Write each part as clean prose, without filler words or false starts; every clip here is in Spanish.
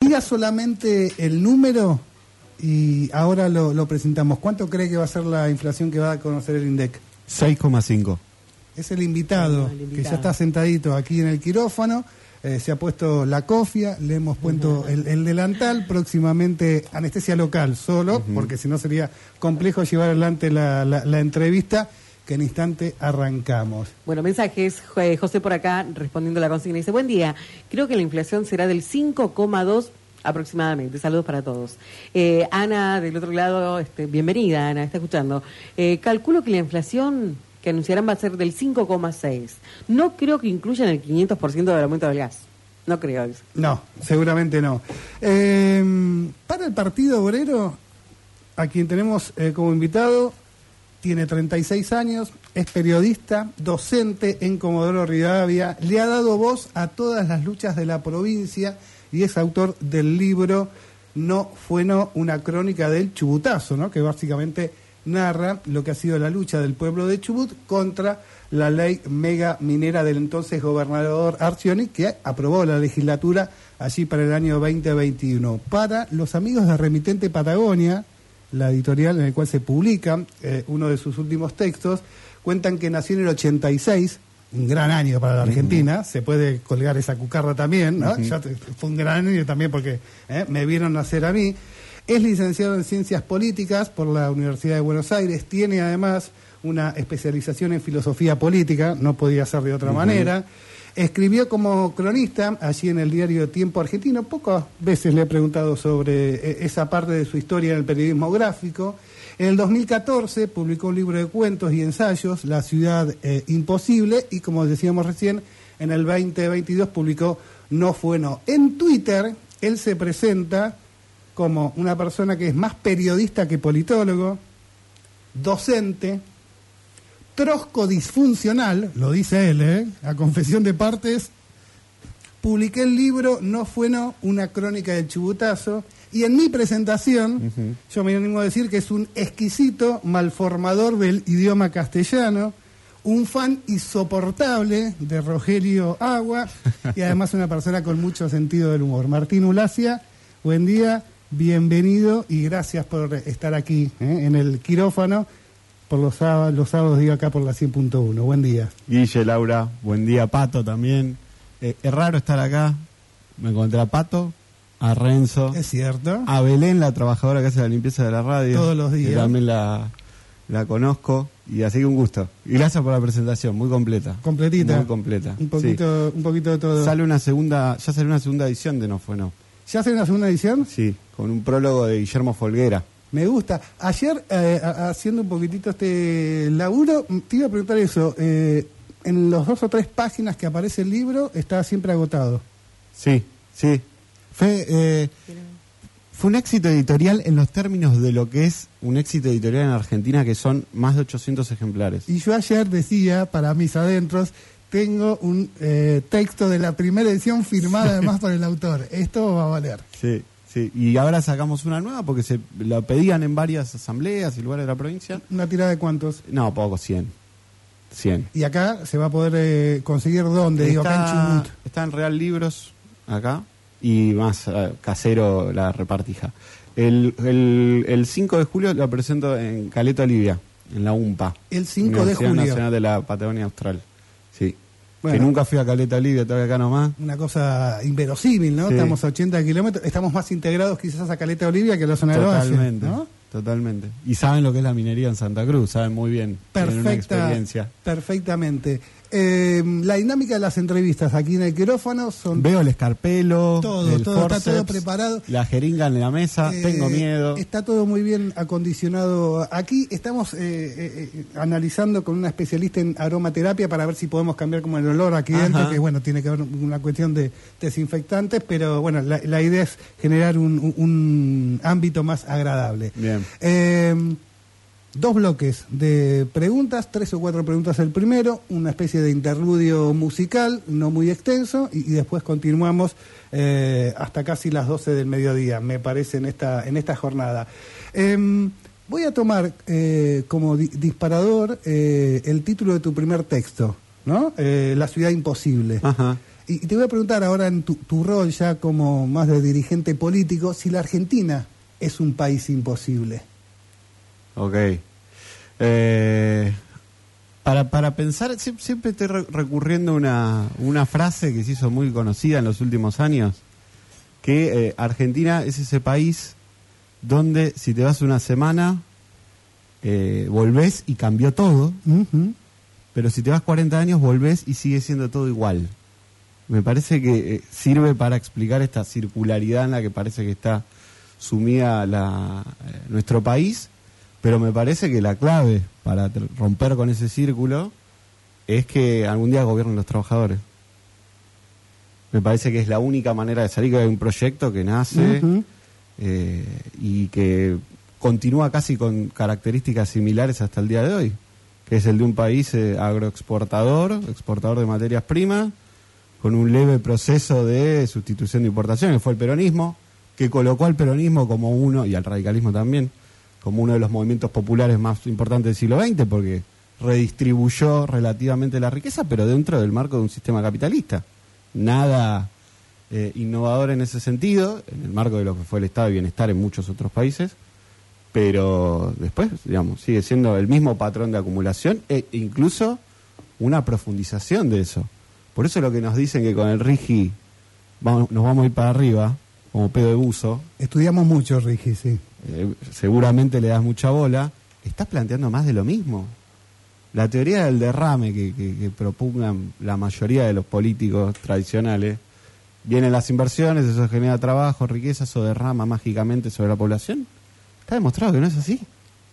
diga solamente el número y ahora lo presentamos. ¿Cuánto cree que va a ser la inflación que va a conocer el INDEC? 6,5. Es el invitado, que ya está sentadito aquí en el quirófano. Se ha puesto la cofia, le hemos puesto el delantal, próximamente anestesia local solo, porque si no sería complejo llevar adelante la entrevista, que en instante arrancamos. Bueno, mensajes, José por acá respondiendo a la consigna, dice, buen día, creo que la inflación será del 5,2 aproximadamente, saludos para todos. Ana, del otro lado, bienvenida Ana, está escuchando. Calculo que la inflación que anunciarán va a ser del 5,6. No creo que incluyan el 500% del aumento del gas. No creo eso. No, seguramente no. Para el Partido Obrero, a quien tenemos como invitado, tiene 36 años, es periodista, docente en Comodoro Rivadavia, le ha dado voz a todas las luchas de la provincia y es autor del libro No fue no, una crónica del Chubutazo, ¿no? Que básicamente narra lo que ha sido la lucha del pueblo de Chubut contra la ley mega minera del entonces gobernador Arcioni, que aprobó la legislatura allí para el año 2021. Para los amigos de Remitente Patagonia, la editorial en la cual se publica uno de sus últimos textos, cuentan que nació en el 86, un gran año para la Argentina, se puede colgar esa cucarra también, ¿no? Ya fue un gran año también porque me vieron nacer a mí. Es licenciado en Ciencias Políticas por la Universidad de Buenos Aires, tiene además una especialización en Filosofía Política, no podía ser de otra manera. Escribió como cronista allí en el diario Tiempo Argentino, pocas veces le he preguntado sobre esa parte de su historia en el periodismo gráfico. En el 2014 publicó un libro de cuentos y ensayos, La ciudad imposible, y como decíamos recién, en el 2022 publicó No fue no. En Twitter, él se presenta como una persona que es más periodista que politólogo, docente, trosco disfuncional, lo dice él, a confesión de partes. Publiqué el libro No fue no, una crónica del Chubutazo, y en mi presentación yo me animo a decir que es un exquisito malformador del idioma castellano, un fan insoportable de Rogelio Agua y además una persona con mucho sentido del humor. Martín Ulacia, buen día, bienvenido y gracias por estar aquí en el quirófano. Por los sábados digo acá por la 100.1. Buen día. Guille, Laura, buen día. Pato también. Es raro estar acá. Me encontré a Pato, a Renzo. Es cierto. A Belén, la trabajadora que hace la limpieza de la radio. Todos los días. Que también la conozco. Y así que un gusto. Y gracias por la presentación, muy completa. Completita. Muy completa. Un poquito de todo. Ya salió una segunda edición de No fue no. ¿Ya salió una segunda edición? Sí, con un prólogo de Guillermo Folguera. Me gusta. Ayer, haciendo un poquitito este laburo, te iba a preguntar eso. En los 2 o 3 páginas que aparece el libro, está siempre agotado. Sí. Fue un éxito editorial en los términos de lo que es un éxito editorial en Argentina, que son más de 800 ejemplares. Y yo ayer decía, para mis adentros, tengo un texto de la primera edición firmado además por el autor. Esto va a valer. Sí. Y ahora sacamos una nueva porque se la pedían en varias asambleas y lugares de la provincia. ¿Una tirada de cuántos? No, poco, 100. ¿Y acá se va a poder conseguir dónde? Acá en Chubut. Está en Real Libros, acá, y más casero la repartija. El 5 de julio la presento en Caleta Olivia, en la UMPA. El 5 de Universidad julio. Nacional de la Patagonia Austral. Sí. Bueno, que nunca fui a Caleta Olivia, todavía acá nomás. Una cosa inverosímil, ¿no? Sí. Estamos a 80 kilómetros, estamos más integrados quizás a Caleta Olivia que a la zona del Valle, ¿no? Totalmente. Y saben lo que es la minería en Santa Cruz, saben muy bien. Tienen una experiencia. Perfectamente. La dinámica de las entrevistas aquí en el quirófano son... Veo el escarpelo, todo, el forceps, está todo preparado. La jeringa en la mesa, tengo miedo. Está todo muy bien acondicionado. Aquí estamos analizando con una especialista en aromaterapia para ver si podemos cambiar como el olor aquí dentro, que bueno, tiene que ver una cuestión de desinfectantes, pero bueno, la idea es generar un ámbito más agradable. Bien. 2 bloques de preguntas, 3 o 4 preguntas el primero, una especie de interludio musical, no muy extenso, y después continuamos hasta casi las 12 del mediodía, me parece, en esta jornada. Voy a tomar como disparador el título de tu primer texto, ¿no? La ciudad imposible. Y te voy a preguntar ahora en tu rol ya como más de dirigente político, si la Argentina es un país imposible. Ok. Para pensar, siempre estoy recurriendo a una frase que se hizo muy conocida en los últimos años, que Argentina es ese país donde si te vas una semana, volvés y cambió todo, pero si te vas 40 años, volvés y sigue siendo todo igual. Me parece que sirve para explicar esta circularidad en la que parece que está sumida nuestro país, pero me parece que la clave para romper con ese círculo es que algún día gobiernen los trabajadores. Me parece que es la única manera de salir, que hay un proyecto que nace y que continúa casi con características similares hasta el día de hoy, que es el de un país agroexportador, exportador de materias primas, con un leve proceso de sustitución de importaciones. Fue el peronismo, que colocó al peronismo como uno, y al radicalismo también, como uno de los movimientos populares más importantes del siglo XX, porque redistribuyó relativamente la riqueza, pero dentro del marco de un sistema capitalista. Nada innovador en ese sentido, en el marco de lo que fue el estado de bienestar en muchos otros países, pero después, digamos, sigue siendo el mismo patrón de acumulación e incluso una profundización de eso. Por eso lo que nos dicen que con el RIGI nos vamos a ir para arriba, como pedo de buzo. Estudiamos mucho RIGI, sí. Seguramente le das mucha bola. Estás planteando más de lo mismo. La teoría del derrame que propugnan la mayoría de los políticos tradicionales, vienen las inversiones, eso genera trabajo, riqueza, eso derrama mágicamente sobre la población. Está demostrado que no es así.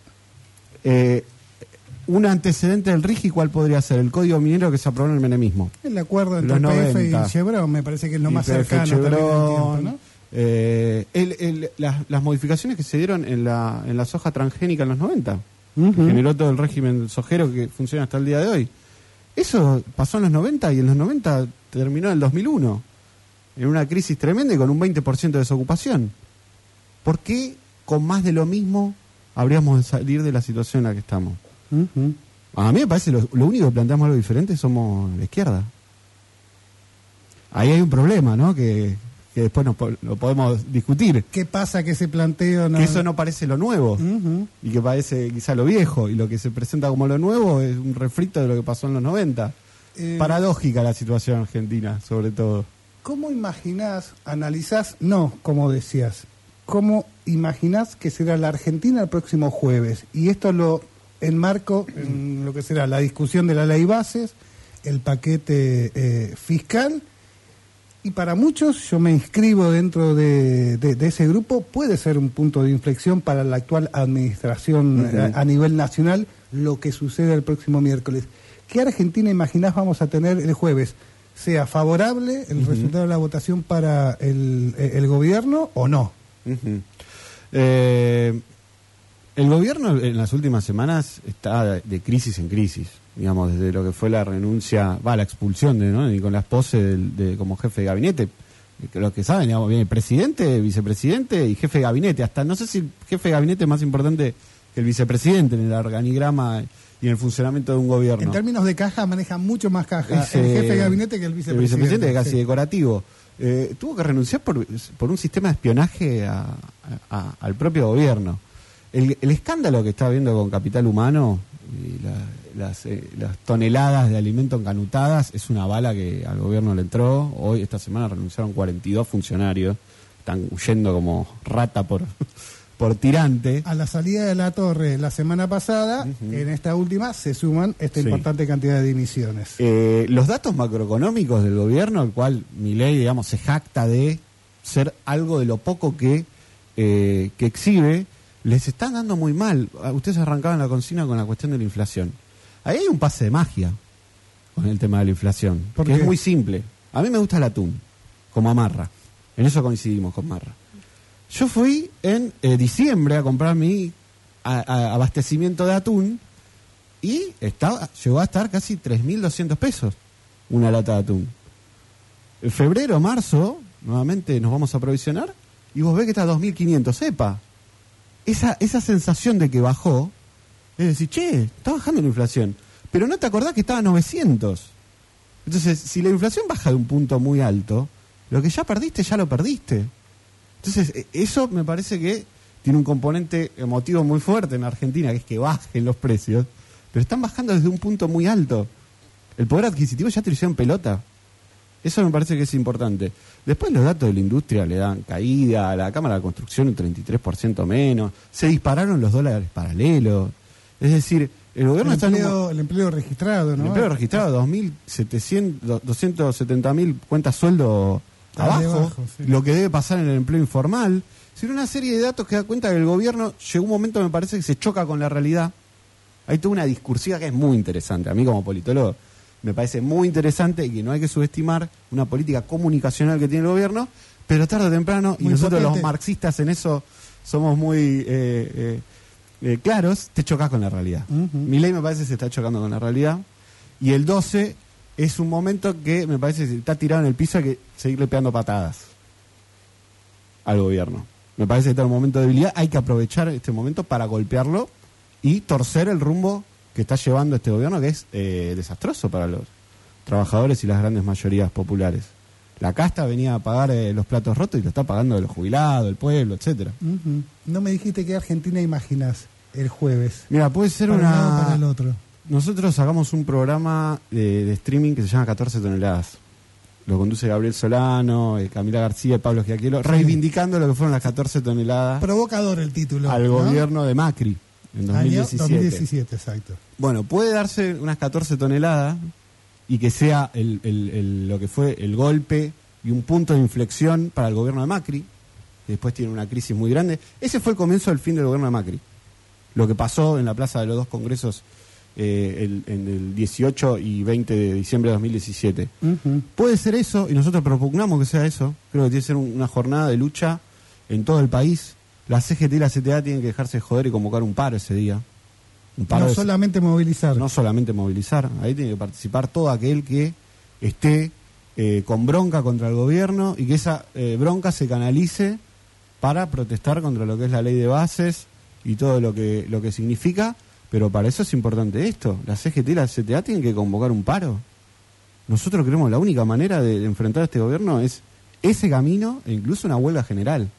Un antecedente del RIGI, ¿cuál podría ser? El código minero que se aprobó en el menemismo. El acuerdo entre YPF y Chevron me parece que es lo más cercano Chevron, también en tiempo, ¿no? Las modificaciones que se dieron en la soja transgénica en los 90, que generó todo el régimen sojero que funciona hasta el día de hoy. Eso pasó en los 90 y en los 90 terminó en el 2001, en una crisis tremenda y con un 20% de desocupación. ¿Por qué con más de lo mismo habríamos de salir de la situación en la que estamos? A mí me parece lo único que planteamos algo diferente somos la izquierda. Ahí hay un problema, ¿no? Que después lo podemos discutir. ¿Qué pasa que ese planteo no... Que eso no parece lo nuevo y que parece quizá lo viejo, y lo que se presenta como lo nuevo es un refrito de lo que pasó en los 90. Paradójica la situación argentina, sobre todo. ¿Cómo imaginás, analizás, no, como decías, cómo imaginás que será la Argentina el próximo jueves? Y esto lo enmarco en lo que será la discusión de la ley bases, el paquete fiscal, y para muchos, yo me inscribo dentro de ese grupo, puede ser un punto de inflexión para la actual administración a nivel nacional, lo que sucede el próximo miércoles. ¿Qué Argentina imaginás vamos a tener el jueves? ¿Sea favorable el resultado de la votación para el gobierno o no? El gobierno en las últimas semanas está de crisis en crisis, digamos, desde lo que fue la renuncia, la expulsión de Nicolás Posse como jefe de gabinete. Los que saben, digamos, viene presidente, vicepresidente y jefe de gabinete. Hasta no sé si el jefe de gabinete es más importante que el vicepresidente en el organigrama y en el funcionamiento de un gobierno. En términos de caja, maneja mucho más caja el jefe de gabinete que el vicepresidente. El vicepresidente es casi decorativo. Tuvo que renunciar por un sistema de espionaje al propio gobierno. El escándalo que está habiendo con Capital Humano y las toneladas de alimento encanutadas es una bala que al gobierno le entró. Hoy, esta semana, renunciaron 42 funcionarios. Están huyendo como rata por tirante. A la salida de la torre la semana pasada, en esta última, se suman esta importante cantidad de dimisiones. Los datos macroeconómicos del gobierno, el cual Milei, digamos, se jacta de ser algo de lo poco que exhibe, les están dando muy mal. Ustedes arrancaban la consigna con la cuestión de la inflación. Ahí hay un pase de magia con el tema de la inflación, porque es muy simple. A mí me gusta el atún, como a Marra. En eso coincidimos con Marra. Yo fui en diciembre a comprar mi abastecimiento de atún y llegó a estar casi 3.200 pesos una lata de atún. En febrero, marzo, nuevamente nos vamos a aprovisionar y vos ves que está a 2.500. ¡Epa! Esa sensación de que bajó, es decir, che, está bajando la inflación, pero no te acordás que estaba a 900. Entonces, si la inflación baja de un punto muy alto, lo que ya perdiste, ya lo perdiste. Entonces, eso me parece que tiene un componente emotivo muy fuerte en Argentina, que es que bajen los precios, pero están bajando desde un punto muy alto. El poder adquisitivo ya te lo hicieron pelota. Eso me parece que es importante. Después los datos de la industria le dan caída, a la Cámara de Construcción un 33% menos, se dispararon los dólares paralelos. Es decir, el gobierno el empleo registrado, ¿no? El empleo registrado, 270.000 cuentas sueldo abajo, sí. Lo que debe pasar en el empleo informal. Sin una serie de datos que da cuenta que el gobierno llegó un momento, me parece, que se choca con la realidad. Hay toda una discursiva que es muy interesante. A mí como politólogo me parece muy interesante y que no hay que subestimar una política comunicacional que tiene el gobierno, pero tarde o temprano, y nosotros los marxistas en eso somos muy claros, te chocas con la realidad. Milei me parece que se está chocando con la realidad, y el 12 es un momento que me parece que está tirado en el piso, hay que seguirle pegando patadas al gobierno. Me parece que está en un momento de debilidad, hay que aprovechar este momento para golpearlo y torcer el rumbo que está llevando este gobierno, que es desastroso para los trabajadores y las grandes mayorías populares. La casta venía a pagar los platos rotos y lo está pagando los jubilados, el pueblo, etcétera. No me dijiste qué Argentina imaginas el jueves. Mira, puede ser para un lado, para el otro. Nosotros sacamos un programa de streaming que se llama 14 toneladas. Lo conduce Gabriel Solano, Camila García y Pablo Giaquielo, reivindicando lo que fueron las 14 toneladas. Provocador el título. Al gobierno de Macri. En 2017. Año 2017, exacto. Bueno, puede darse unas 14 toneladas y que sea lo que fue el golpe y un punto de inflexión para el gobierno de Macri, que después tiene una crisis muy grande. Ese fue el comienzo del fin del gobierno de Macri. Lo que pasó en la plaza de los dos congresos en el 18 y 20 de diciembre de 2017. Puede ser eso, y nosotros propugnamos que sea eso. Creo que tiene que ser una jornada de lucha en todo el país. La CGT y la CTA tienen que dejarse de joder y convocar un paro ese día. Un paro no solamente movilizar. No solamente movilizar. Ahí tiene que participar todo aquel que esté con bronca contra el gobierno y que esa bronca se canalice para protestar contra lo que es la ley de bases y todo lo que significa. Pero para eso es importante esto. La CGT y la CTA tienen que convocar un paro. Nosotros creemos que la única manera de enfrentar a este gobierno es ese camino e incluso una huelga general.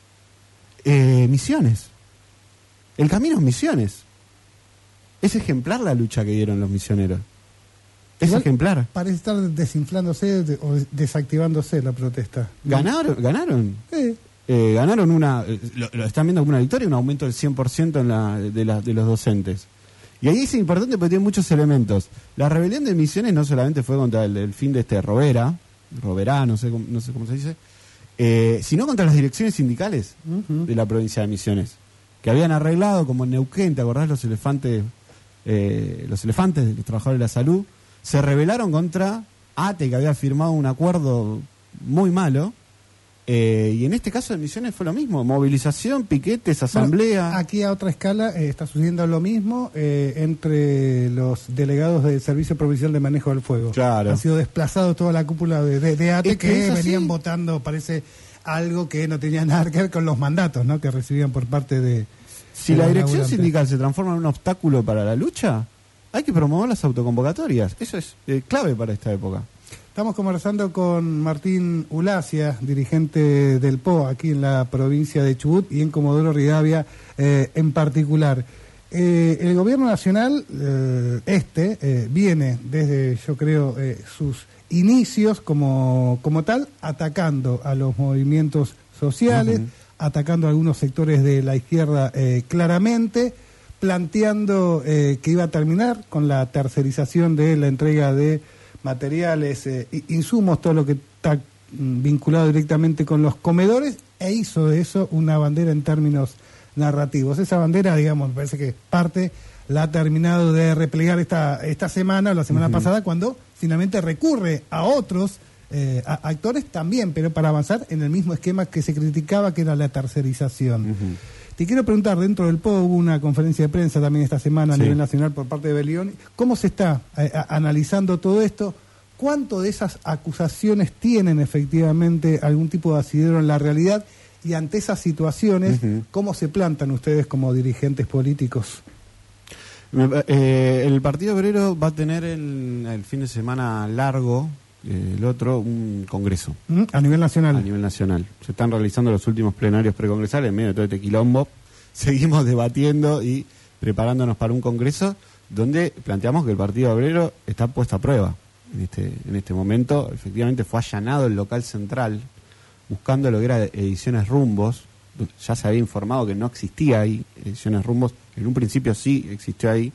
Misiones. El camino es Misiones. Es ejemplar la lucha que dieron los misioneros. Es Igual ejemplar. Parece estar desinflándose o desactivándose la protesta. Ganaron. Sí. Ganaron lo están viendo como una victoria, un aumento del 100% de los docentes. Y ahí es importante porque tiene muchos elementos. La rebelión de Misiones no solamente fue contra el fin de Roberá, no sé cómo se dice, sino contra las direcciones sindicales de la provincia de Misiones, que habían arreglado, como en Neuquén, ¿te acordás? Los elefantes de los trabajadores de la salud, se rebelaron contra ATE, que había firmado un acuerdo muy malo, y en este caso de Misiones fue lo mismo, movilización, piquetes, asamblea. Bueno, aquí a otra escala está sucediendo lo mismo entre los delegados del Servicio Provincial de Manejo del Fuego. Claro. Ha sido desplazado toda la cúpula de ATE que venían así. Votando, parece, algo que no tenía nada que ver con los mandatos, ¿no?, que recibían por parte de... Si la dirección sindical se transforma en un obstáculo para la lucha, hay que promover las autoconvocatorias. Eso es clave para esta época. Estamos conversando con Martín Ulacia, dirigente del PO aquí en la provincia de Chubut y en Comodoro Rivadavia en particular. El gobierno nacional, viene desde, yo creo, sus inicios como tal, atacando a los movimientos sociales, atacando a algunos sectores de la izquierda claramente, planteando que iba a terminar con la tercerización de la entrega de materiales, insumos, todo lo que está vinculado directamente con los comedores, e hizo de eso una bandera en términos narrativos. Esa bandera, digamos, me parece que parte la ha terminado de replegar esta semana o la semana pasada, cuando finalmente recurre a otros actores también, pero para avanzar en el mismo esquema que se criticaba, que era la tercerización. Te quiero preguntar, dentro del PO hubo una conferencia de prensa también esta semana a nivel nacional por parte de Belión. ¿Cómo se está analizando todo esto? ¿Cuánto de esas acusaciones tienen efectivamente algún tipo de asidero en la realidad? Y ante esas situaciones, ¿cómo se plantan ustedes como dirigentes políticos? El Partido Obrero va a tener el fin de semana largo, el otro, un congreso. A nivel nacional. A nivel nacional. Se están realizando los últimos plenarios precongresales en medio de todo este quilombo. Seguimos debatiendo y preparándonos para un congreso donde planteamos que el Partido Obrero está puesto a prueba. En este momento, efectivamente, fue allanado el local central buscando lo que era Ediciones Rumbos. Ya se había informado que no existía ahí Ediciones Rumbos, en un principio sí existió ahí,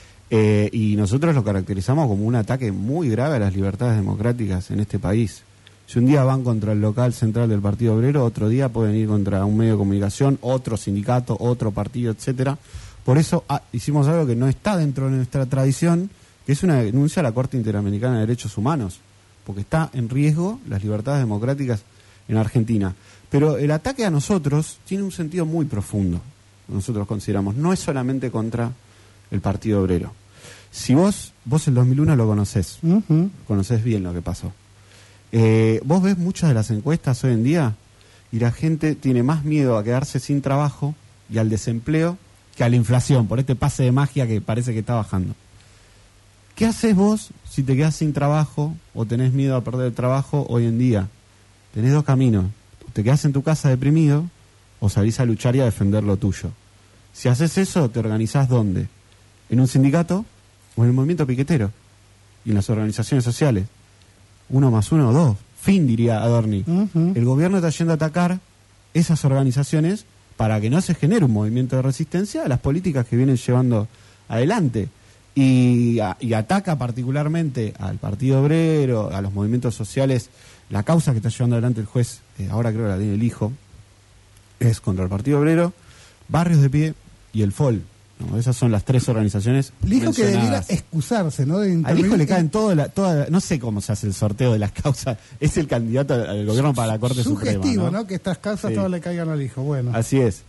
y nosotros lo caracterizamos como un ataque muy grave a las libertades democráticas en este país. Si un día van contra el local central del Partido Obrero, otro día pueden ir contra un medio de comunicación, otro sindicato, otro partido, etcétera. Por eso hicimos algo que no está dentro de nuestra tradición, que es una denuncia a la Corte Interamericana de Derechos Humanos, porque está en riesgo las libertades democráticas en Argentina. Pero el ataque a nosotros tiene un sentido muy profundo, nosotros consideramos. No es solamente contra el Partido Obrero. Si vos el 2001 lo conocés, conocés bien lo que pasó. Vos ves muchas de las encuestas hoy en día y la gente tiene más miedo a quedarse sin trabajo y al desempleo que a la inflación, por este pase de magia que parece que está bajando. ¿Qué haces vos si te quedás sin trabajo o tenés miedo a perder el trabajo hoy en día? Tenés dos caminos. Te quedás en tu casa deprimido o salís a luchar y a defender lo tuyo. Si haces eso, ¿te organizás dónde? ¿En un sindicato o en el movimiento piquetero? Y en las organizaciones sociales. 1 más 1, 2. Fin, diría Adorni. El gobierno está yendo a atacar esas organizaciones para que no se genere un movimiento de resistencia a las políticas que vienen llevando adelante. Y ataca particularmente al Partido Obrero, a los movimientos sociales. La causa que está llevando adelante el juez, ahora creo que la tiene el hijo, es contra el Partido Obrero, Barrios de Pie y el FOL. ¿No? Esas son las tres organizaciones el hijo que debiera mencionadas. excusarse, ¿no? Al hijo le caen toda no sé cómo se hace el sorteo de las causas. Es el candidato al gobierno para la Corte Suprema. Sugestivo, ¿no? Que estas causas todas le caigan al hijo. Bueno. Así es.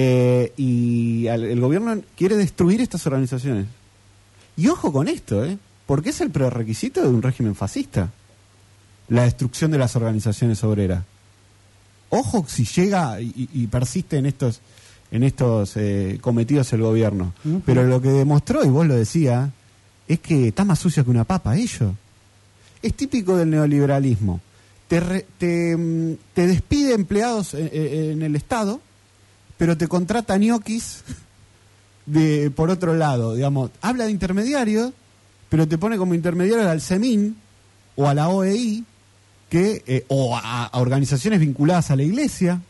Y el gobierno quiere destruir estas organizaciones. Y ojo con esto, porque es el prerequisito de un régimen fascista. La destrucción de las organizaciones obreras. Ojo si llega y persiste en estos cometidos el gobierno. Pero lo que demostró, y vos lo decías, es que está más sucio que una papa ellos. Es típico del neoliberalismo. Te despide empleados en el Estado, pero te contrata ñoquis por otro lado. Digamos, habla de intermediarios, pero te pone como intermediario al CEMIN o a la OEI, o a organizaciones vinculadas a la iglesia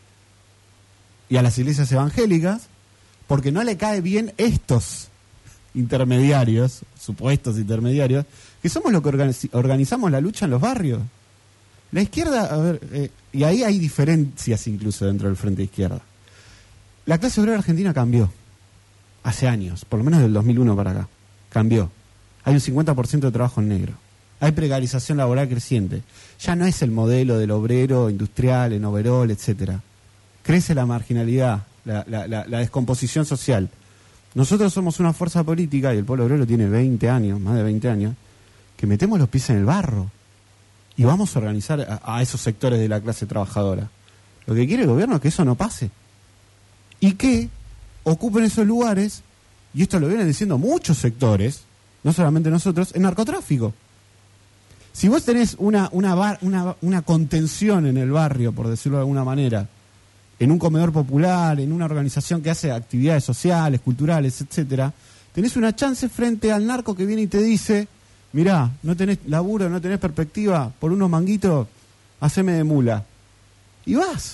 y a las iglesias evangélicas, porque no le cae bien estos intermediarios, supuestos intermediarios, que somos los que organizamos la lucha en los barrios. La izquierda, y ahí hay diferencias incluso dentro del Frente de Izquierda. La clase obrera argentina cambió hace años, por lo menos del 2001 para acá, cambió. Hay un 50% de trabajo en negro. Hay precarización laboral creciente. Ya no es el modelo del obrero industrial, en overol, etcétera. Crece la marginalidad, la descomposición social. Nosotros somos una fuerza política, y el pueblo obrero tiene 20 años, más de 20 años, que metemos los pies en el barro y vamos a organizar a esos sectores de la clase trabajadora. Lo que quiere el gobierno es que eso no pase. Y que ocupen esos lugares, y esto lo vienen diciendo muchos sectores, no solamente nosotros, el narcotráfico. Si vos tenés una contención en el barrio, por decirlo de alguna manera, en un comedor popular, en una organización que hace actividades sociales, culturales, etcétera, tenés una chance frente al narco que viene y te dice, mirá, no tenés laburo, no tenés perspectiva, por unos manguitos, haceme de mula. Y vas.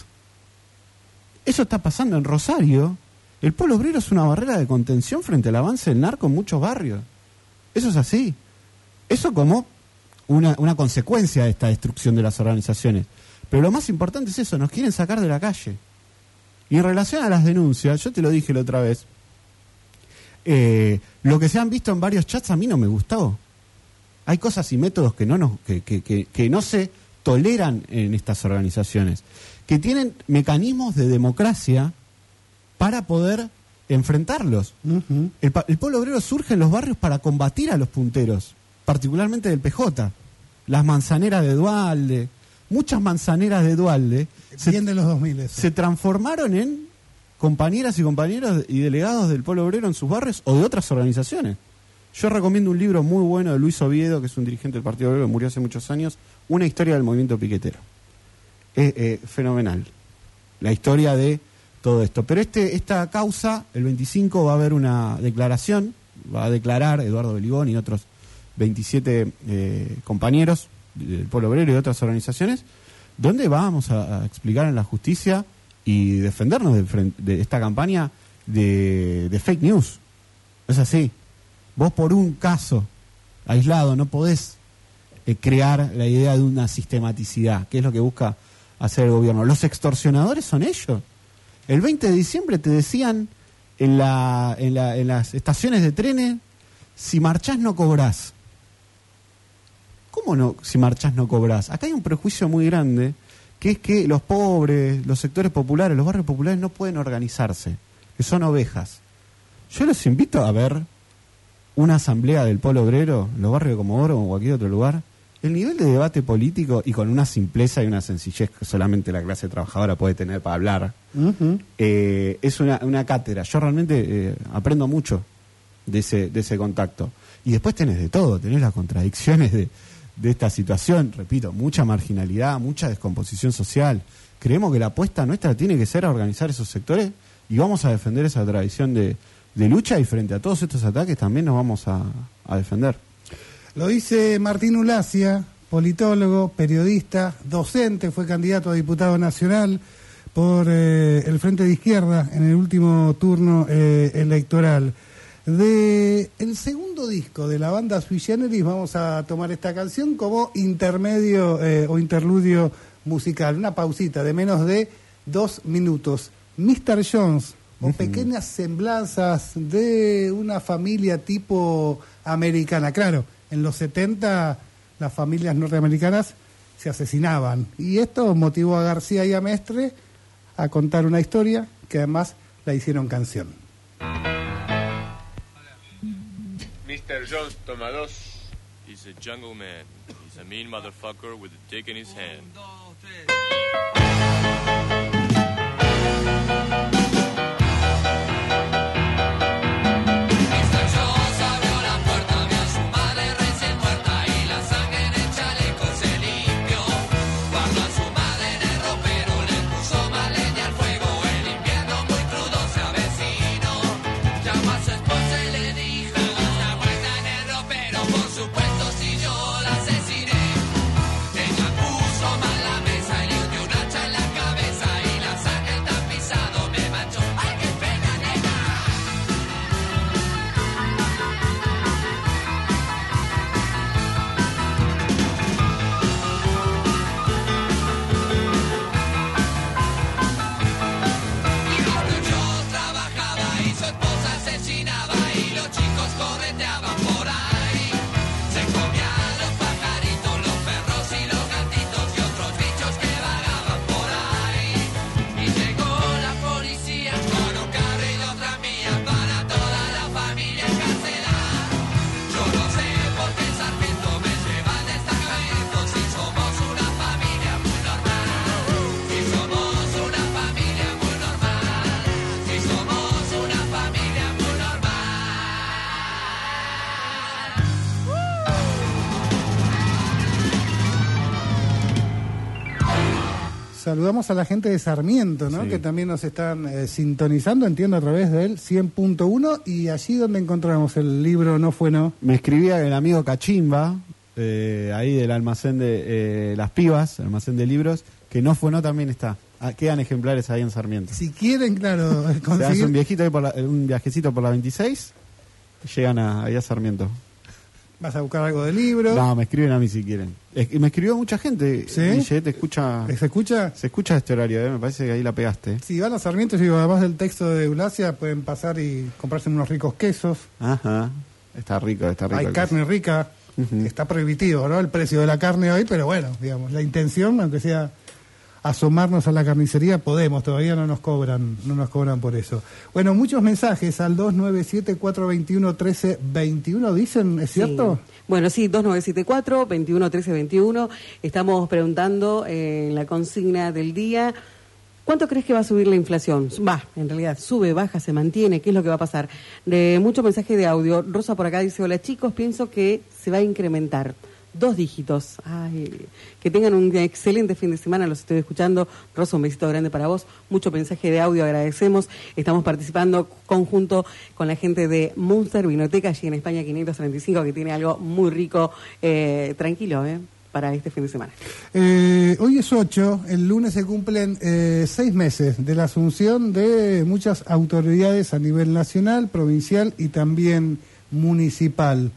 Eso está pasando en Rosario. El pueblo obrero es una barrera de contención frente al avance del narco en muchos barrios. Eso es así. Eso como una consecuencia de esta destrucción de las organizaciones. Pero lo más importante es eso, nos quieren sacar de la calle. Y en relación a las denuncias, yo te lo dije la otra vez, lo que se han visto en varios chats a mí no me gustó. Hay cosas y métodos que no se toleran en estas organizaciones, que tienen mecanismos de democracia para poder enfrentarlos. El pueblo obrero surge en los barrios para combatir a los punteros, particularmente del PJ. Las manzaneras de Duhalde, muchas manzaneras de Duhalde de los 2000 se transformaron en compañeras y compañeros y delegados del Polo Obrero en sus barrios o de otras organizaciones. Yo recomiendo un libro muy bueno de Luis Oviedo, que es un dirigente del Partido Obrero que murió hace muchos años, Una historia del movimiento piquetero. Es fenomenal la historia de todo esto. Pero esta causa, el 25 va a haber una declaración, va a declarar Eduardo Beligón y otros 27 compañeros del Polo Obrero y de otras organizaciones, donde vamos a explicar en la justicia y defendernos de esta campaña de fake news. Es así. Vos por un caso aislado no podés crear la idea de una sistematicidad, que es lo que busca hacer el gobierno. Los extorsionadores son ellos. El 20 de diciembre te decían en las estaciones de trenes, si marchás no cobrás. ¿Cómo no? Si marchás no cobrás. Acá hay un prejuicio muy grande, que es que los pobres, los sectores populares, los barrios populares no pueden organizarse, que son ovejas. Yo los invito a ver una asamblea del Polo Obrero, en los barrios de Comodoro o en cualquier otro lugar. El nivel de debate político, y con una simpleza y una sencillez que solamente la clase trabajadora puede tener para hablar, es una cátedra. Yo realmente aprendo mucho de ese contacto. Y después tenés de todo, tenés las contradicciones de esta situación, repito, mucha marginalidad, mucha descomposición social. Creemos que la apuesta nuestra tiene que ser a organizar esos sectores y vamos a defender esa tradición de lucha, y frente a todos estos ataques también nos vamos a defender. Lo dice Martín Ulacia, politólogo, periodista, docente, fue candidato a diputado nacional por el Frente de Izquierda en el último turno electoral. De el segundo disco de la banda Sui Generis vamos a tomar esta canción como intermedio o interludio musical, una pausita de menos de 2 minutos. Mr. Jones, o pequeñas semblanzas de una familia tipo americana. Claro, en los 70 las familias norteamericanas se asesinaban, y esto motivó a García y a Mestre a contar una historia que además la hicieron canción. Mr. Jones, toma 2. He's a jungle man. He's a mean motherfucker with a dick in his hand. 1, 2, 3. Saludamos a la gente de Sarmiento, ¿no? Sí. Que también nos están sintonizando, entiendo, a través del 100.1, y allí donde encontramos el libro No Fue No. Me escribía el amigo Cachimba, ahí del almacén de Las Pibas, el almacén de libros, que No Fue No también está. Quedan ejemplares ahí en Sarmiento. Si quieren, claro, conseguir... Se hace un viajecito por la 26 y llegan ahí a Sarmiento. ¿Vas a buscar algo de libro? No, me escriben a mí si quieren. Me escribió mucha gente. ¿Sí? Guille, ¿te escucha? ¿Se escucha? Se escucha este horario, me parece que ahí la pegaste. Si van a Sarmiento, digo, además del texto de Eulacia, pueden pasar y comprarse unos ricos quesos. Ajá, está rico. Hay carne rica, está prohibitivo, ¿no? El precio de la carne hoy, pero bueno, digamos, la intención, aunque sea asomarnos a la carnicería, podemos, todavía no nos cobran por eso. Bueno, muchos mensajes al 2974-211321, dicen, ¿es cierto? Sí. Bueno, sí, 2974-211321, estamos preguntando en la consigna del día, ¿Cuánto crees que va a subir la inflación? En realidad, sube, baja, se mantiene. ¿Qué es lo que va a pasar? Mucho mensaje de audio. Rosa por acá dice, hola chicos, pienso que se va a incrementar. 2 dígitos. Ay, que tengan un excelente fin de semana, los estoy escuchando. Rosa, un besito grande para vos. Mucho mensaje de audio, agradecemos. Estamos participando conjunto con la gente de Munster Vinoteca, allí en España 535, que tiene algo muy rico, tranquilo, para este fin de semana. Hoy es 8, el lunes se cumplen 6 meses de la asunción de muchas autoridades a nivel nacional, provincial y también municipal.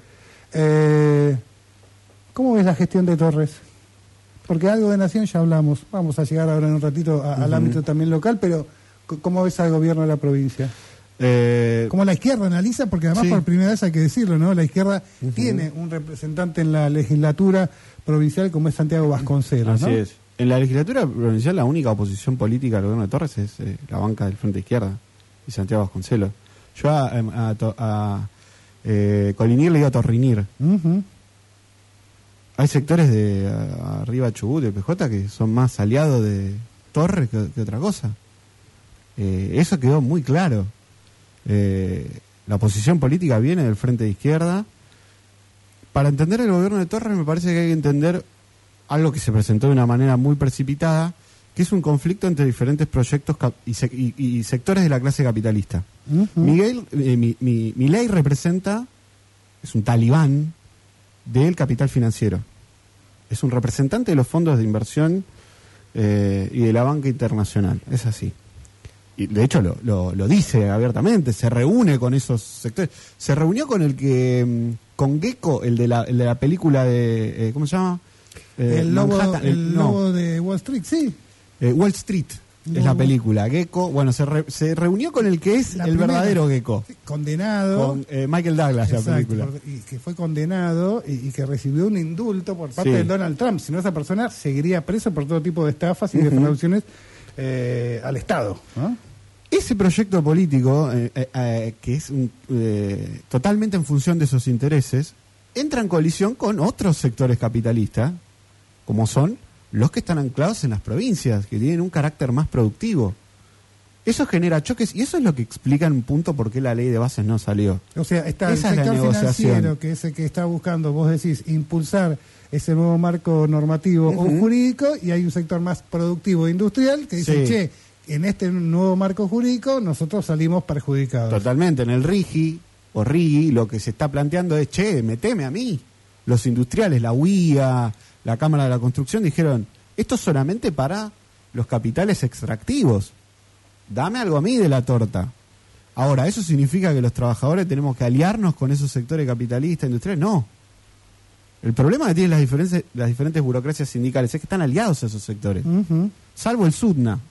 ¿Cómo ves la gestión de Torres? Porque algo de Nación ya hablamos, vamos a llegar ahora en un ratito al ámbito también local, pero ¿cómo ves al gobierno de la provincia? ¿Cómo la izquierda analiza? Porque además por primera vez hay que decirlo, ¿no? La izquierda tiene un representante en la legislatura provincial como es Santiago Vasconcelos, ¿no? Así es. En la legislatura provincial la única oposición política al gobierno de Torres es la banca del Frente Izquierda y Santiago Vasconcelos. Yo a Colinir le digo a Torrinir. Hay sectores de arriba Chubut, de PJ, que son más aliados de Torres que otra cosa. Eso quedó muy claro. La oposición política viene del Frente de Izquierda. Para entender el gobierno de Torres me parece que hay que entender algo que se presentó de una manera muy precipitada, que es un conflicto entre diferentes proyectos y sectores de la clase capitalista. Milei representa, es un talibán del capital financiero. Es un representante de los fondos de inversión y de la banca internacional. Es así. Y de hecho lo dice abiertamente, se reúne con esos sectores. Se reunió con con Gecko, el de la película de, ¿cómo se llama? El lobo de Wall Street, sí. Wall Street es la película. Gecko, bueno, se reunió con el que es el verdadero Gecko. Sí, condenado. Con Michael Douglas, exacto, la película. Y que fue condenado y que recibió un indulto por parte de Donald Trump. Si no, esa persona seguiría preso por todo tipo de estafas y defraudaciones al Estado, ¿no? Ese proyecto político, que es totalmente en función de esos intereses, entra en colisión con otros sectores capitalistas, como son los que están anclados en las provincias, que tienen un carácter más productivo. Eso genera choques y eso es lo que explica en un punto por qué la ley de bases no salió. O sea, está esa el sector es la financiero, que es el que está buscando, vos decís, impulsar ese nuevo marco normativo o jurídico, y hay un sector más productivo e industrial que dice, en este nuevo marco jurídico nosotros salimos perjudicados. Totalmente, en el RIGI o RIGI lo que se está planteando es, meteme a mí. Los industriales, la UIA, la Cámara de la Construcción dijeron, esto es solamente para los capitales extractivos. Dame algo a mí de la torta. Ahora, ¿eso significa que los trabajadores tenemos que aliarnos con esos sectores capitalistas, industriales? No. El problema que tienen las diferentes burocracias sindicales es que están aliados a esos sectores. Salvo el SUTNA.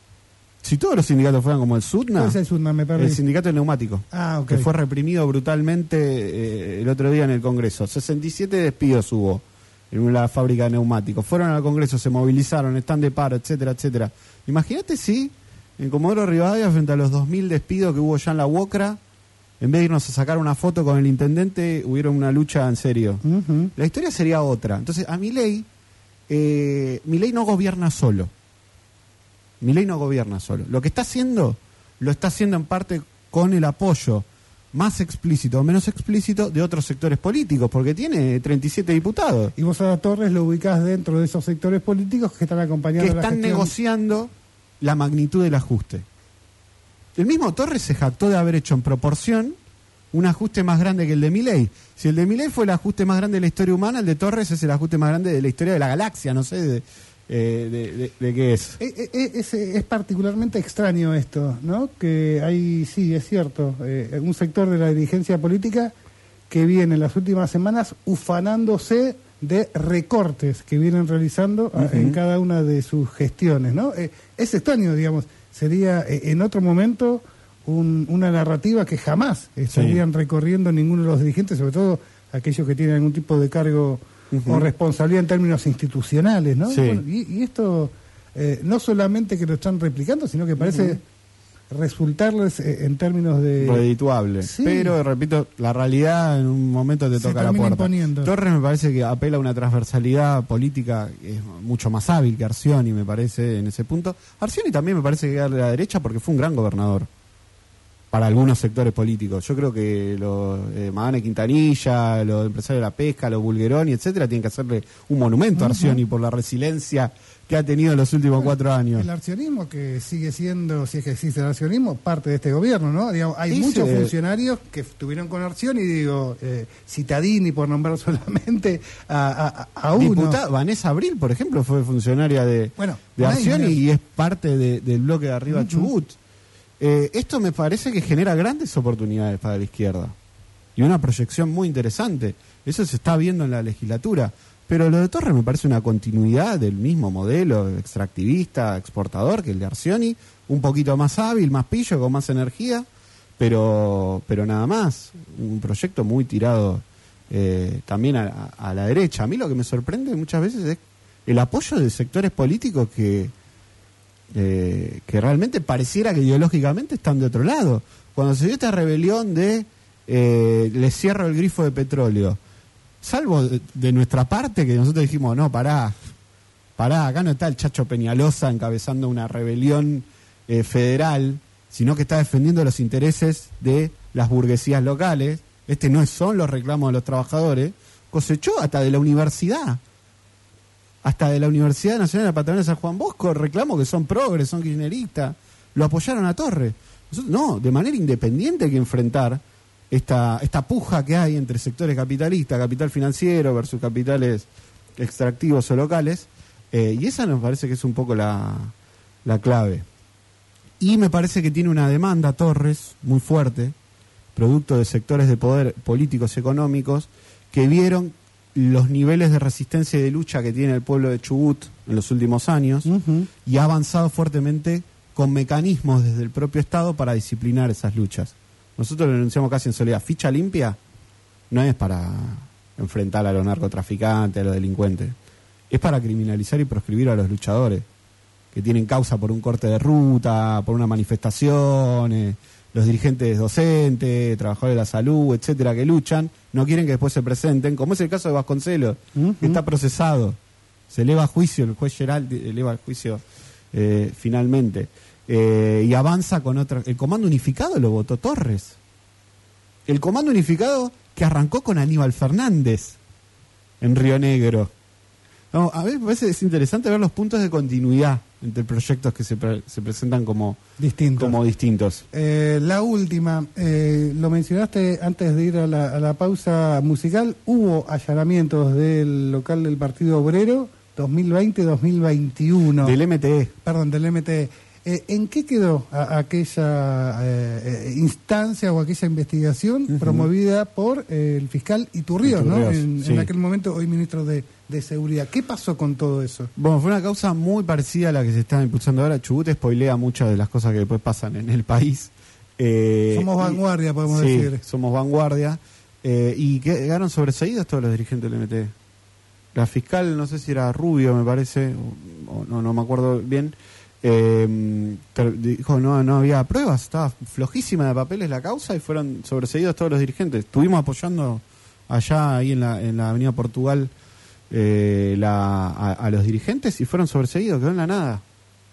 Si todos los sindicatos fueran como el SUTNA, ¿cuál es el SUTNA? Me perdí. El sindicato de neumáticos, que fue reprimido brutalmente el otro día en el Congreso. 67 despidos hubo en la fábrica de neumáticos. Fueron al Congreso, se movilizaron, están de paro, etcétera, etcétera. Imagínate si en Comodoro Rivadavia, frente a los 2.000 despidos que hubo ya en la UOCRA, en vez de irnos a sacar una foto con el intendente, hubiera una lucha en serio. La historia sería otra. Entonces, a Milei no gobierna solo. Milei no gobierna solo. Lo que está haciendo, lo está haciendo en parte con el apoyo más explícito o menos explícito de otros sectores políticos, porque tiene 37 diputados. Y vos a Torres lo ubicás dentro de esos sectores políticos que están acompañando que están negociando la magnitud del ajuste. El mismo Torres se jactó de haber hecho en proporción un ajuste más grande que el de Milei. Si el de Milei fue el ajuste más grande de la historia humana, el de Torres es el ajuste más grande de la historia de la galaxia, no sé de qué es. Es particularmente extraño esto, ¿no? Que hay, sí, es cierto, un sector de la dirigencia política que viene en las últimas semanas ufanándose de recortes que vienen realizando en cada una de sus gestiones, ¿no? Es extraño, digamos, sería en otro momento una narrativa que jamás estarían recorriendo ninguno de los dirigentes, sobre todo aquellos que tienen algún tipo de cargo o responsabilidad en términos institucionales, ¿no? Sí. Bueno, y esto no solamente que lo están replicando, sino que parece resultarles en términos de... redituable. Sí. Pero, repito, la realidad en un momento te Se toca la termina puerta. imponiendo. Torres me parece que apela a una transversalidad política que es mucho más hábil que Arcioni, me parece, en ese punto. Arcioni también me parece que queda de la derecha porque fue un gran gobernador para algunos sectores políticos. Yo creo que los Madane Quintanilla, los empresarios de la pesca, los Bulgeroni, etcétera, tienen que hacerle un monumento a Arcioni por la resiliencia que ha tenido en los últimos 4 años. El arcionismo que sigue siendo, si es que existe el arcionismo, parte de este gobierno, ¿no? Digamos, hay Sí, muchos sí. funcionarios que estuvieron con Arcioni, digo, Cittadini, por nombrar solamente a uno. Diputada Vanessa Abril, por ejemplo, fue funcionaria de Bueno, Arcioni Neymar. y es parte del bloque de arriba Chubut. Esto me parece que genera grandes oportunidades para la izquierda y una proyección muy interesante. Eso se está viendo en la legislatura. Pero lo de Torres me parece una continuidad del mismo modelo extractivista, exportador que el de Arcioni, un poquito más hábil, más pillo, con más energía, pero nada más. Un proyecto muy tirado también a la derecha. A mí lo que me sorprende muchas veces es el apoyo de sectores políticos que realmente pareciera que ideológicamente están de otro lado. Cuando se dio esta rebelión de le cierro el grifo de petróleo, salvo de nuestra parte, que nosotros dijimos, no, pará, acá no está el Chacho Peñalosa encabezando una rebelión federal, sino que está defendiendo los intereses de las burguesías locales. No son los reclamos de los trabajadores. Cosechó hasta de la Universidad Nacional de la Patagonia de San Juan Bosco, reclamos que son progres, son kirchneristas, lo apoyaron a Torres. Nosotros, no, de manera independiente hay que enfrentar esta puja que hay entre sectores capitalistas, capital financiero versus capitales extractivos o locales, y esa nos parece que es un poco la clave. Y me parece que tiene una demanda Torres muy fuerte, producto de sectores de poder políticos y económicos que vieron los niveles de resistencia y de lucha que tiene el pueblo de Chubut en los últimos años y ha avanzado fuertemente con mecanismos desde el propio Estado para disciplinar esas luchas. Nosotros lo denunciamos casi en soledad. Ficha limpia no es para enfrentar a los narcotraficantes, a los delincuentes. Es para criminalizar y proscribir a los luchadores que tienen causa por un corte de ruta, por una manifestación, los dirigentes docentes, trabajadores de la salud, etcétera, que luchan, no quieren que después se presenten, como es el caso de Vasconcelos, que está procesado. Se eleva a juicio, el juez Geraldi eleva el juicio finalmente. Y avanza con otra. El Comando Unificado lo votó Torres. El Comando Unificado que arrancó con Aníbal Fernández en Río Negro. No, a mí me parece es interesante ver los puntos de continuidad entre proyectos que se presentan como distintos. La última, lo mencionaste antes de ir a la pausa musical, hubo allanamientos del local del Partido Obrero 2020-2021. Del MTE. Perdón, del MTE. ¿En qué quedó aquella instancia o aquella investigación promovida por el fiscal Iturriós, ¿no? En aquel momento, hoy ministro de Seguridad. ¿Qué pasó con todo eso? Bueno, fue una causa muy parecida a la que se está impulsando ahora. Chubut spoilea muchas de las cosas que después pasan en el país. Somos vanguardia, podemos decir. Somos vanguardia. Y quedaron sobreseídos todos los dirigentes del MTE. La fiscal, no sé si era Rubio, me parece, o no me acuerdo bien. Pero dijo no había pruebas, estaba flojísima de papeles la causa y fueron sobreseídos todos los dirigentes. Estuvimos apoyando allá ahí en la Avenida Portugal a los dirigentes y fueron sobreseídos, quedó en la nada.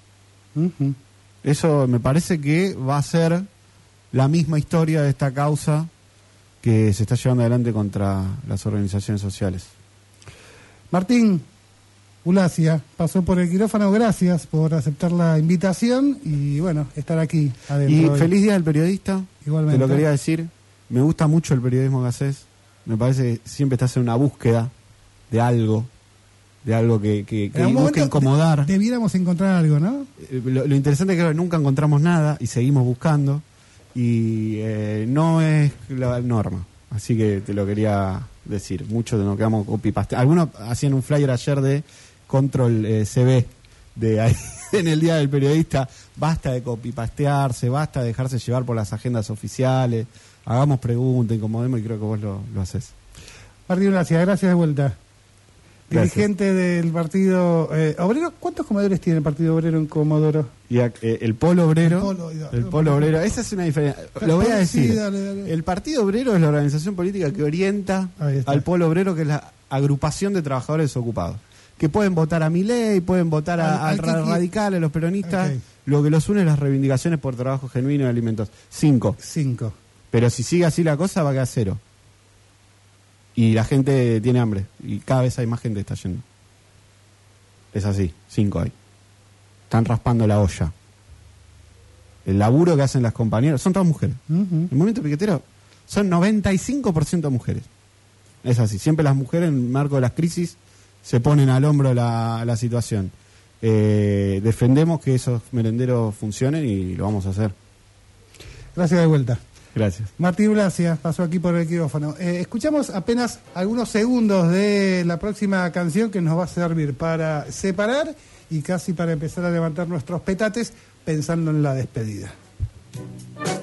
Eso me parece que va a ser la misma historia de esta causa que se está llevando adelante contra las organizaciones sociales. Martín Ulacia pasó por el quirófano, gracias por aceptar la invitación y bueno, estar aquí adentro. Y feliz día del periodista. Igualmente. Te lo quería decir, me gusta mucho el periodismo que haces, me parece que siempre estás en una búsqueda de algo que busque incomodar. Debiéramos encontrar algo, ¿no? Lo interesante es que nunca encontramos nada y seguimos buscando y no es la norma, así que te lo quería decir. Muchos nos quedamos copy-paste. Algunos hacían un flyer ayer de Control CB de ahí, en el Día del Periodista. Basta de copy-pastearse, basta de dejarse llevar por las agendas oficiales, hagamos preguntas, incomodemos, y creo que vos lo haces. Martín, gracias de vuelta. dirigente del Partido Obrero. ¿Cuántos comedores tiene el Partido Obrero en Comodoro? Y el Polo Obrero. El Polo Obrero. Esa es una diferencia. Lo voy a decir. Sí, dale. El Partido Obrero es la organización política que orienta al Polo Obrero, que es la agrupación de trabajadores ocupados. Que pueden votar a Milei, pueden votar al radical, a los peronistas. Okay. Lo que los une es las reivindicaciones por trabajo genuino de alimentos. 5. Pero si sigue así la cosa, va a quedar 0. Y la gente tiene hambre. Y cada vez hay más gente que está yendo. Es así, 5 hay. Están raspando la olla. El laburo que hacen las compañeras, son todas mujeres. El movimiento piquetero son 95% mujeres. Es así, siempre las mujeres en el marco de las crisis se ponen al hombro la situación. Defendemos que esos merenderos funcionen y lo vamos a hacer. Gracias de vuelta. Gracias. Martín Blasia pasó aquí por el quirófano. Escuchamos apenas algunos segundos de la próxima canción que nos va a servir para separar y casi para empezar a levantar nuestros petates pensando en la despedida.